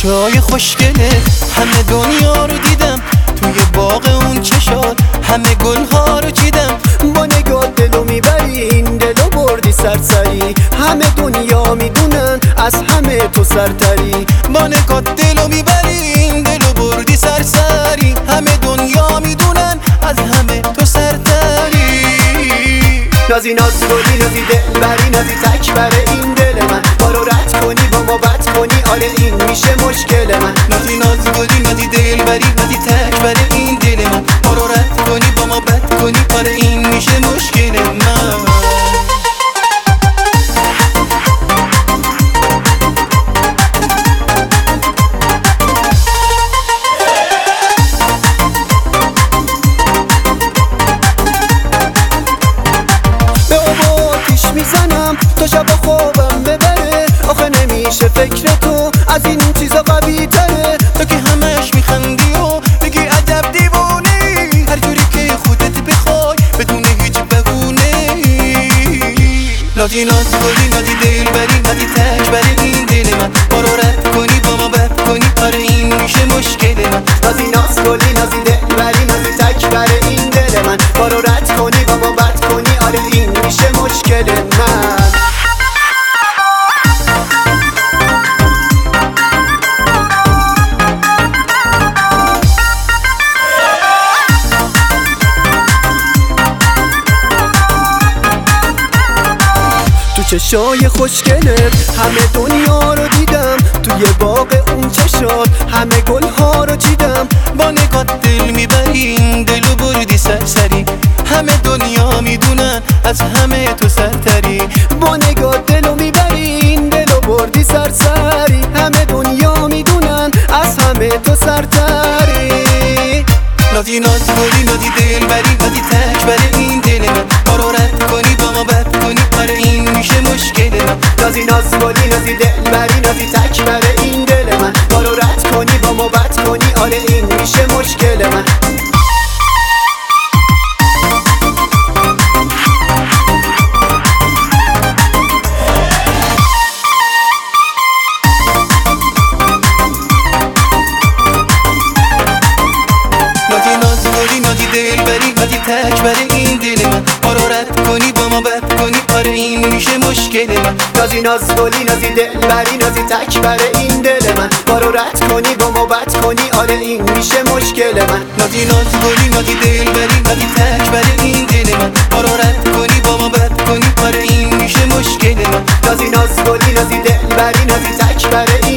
چشای خوشگله همه دنیا رو دیدم، توی باغ اون چشات همه گلها رو چیدم. با نگاه دلو میبری، این دلو بردی سرسری، همه دنیا میدونن از همه تو سرتری. با نگاه دلو میبری، این دلو بردی سرسری، همه دنیا میدونن از همه تو سرتری. نازی ناز گلی نازی دل بری، نازی تک بره این دل من، بارو رد کنی با ما بد کنی، آره این میشه مشکل من. نازی ناز گلی نازی دل بری، نازی تک بره این دل من، بارو رد کنی با ما بد کنی، آره این میشه مشکل من. میزنم تا شب خوابم ببره، آخه نمیشه فکر تو از این چیزا قوی تره. تو که همش میخندی و بگی عجب دیوونی، هر جوری که خودت بخوای بدون هیچ بهونه. نازی ناز گلی نازی دل بری، نازی تک بری این دل من، بارو رد کنی با ما بد کنی، آره این میشه مشکل من. نازی ناز گلی نازی دل بری، نازی تک بره این دل من، بارو رد کنی با ما بد کنی، آره این میشه مشکل من. چشای خوشگلت همه دنیا رو دیدم، توی باغ اون چشات همه گلها رو چیدم. با نگاه دل میبری، این دلو بردی سرسری، همه دنیا میدونن از همه تو سرتری. با نگاه دلو میبری، این دلو بردی سرسری، همه دنیا میدونن از همه تو سرتری. نازی ناز گلی نازی دل بری، نازی تک بره این دل من، بارو رد کنی با ما بد کنی، آره این میشه مشکل من. نازی ناز گلی نازی دل بری، نازی تک بره این دل من، بارو رد کنی با ما بد کنی، آره این میشه مشکل من. نازی دل بری، نازی تک بره این دل من، بارو رد کنی با ما بد کنی، آره این میشه مشکل من. نازی ناز گلی نازی دل بری، نازی تک بره این دل من، بارو رد کنی با ما بد کنی، آره این میشه مشکل من. نازی ناز گلی نازی دل بری، نازی تک بره این دل من، بارو رد کنی با ما بد کنی، آره این میشه مشکل من. نازی ناز گلی نازی دل بری، نازی تک بره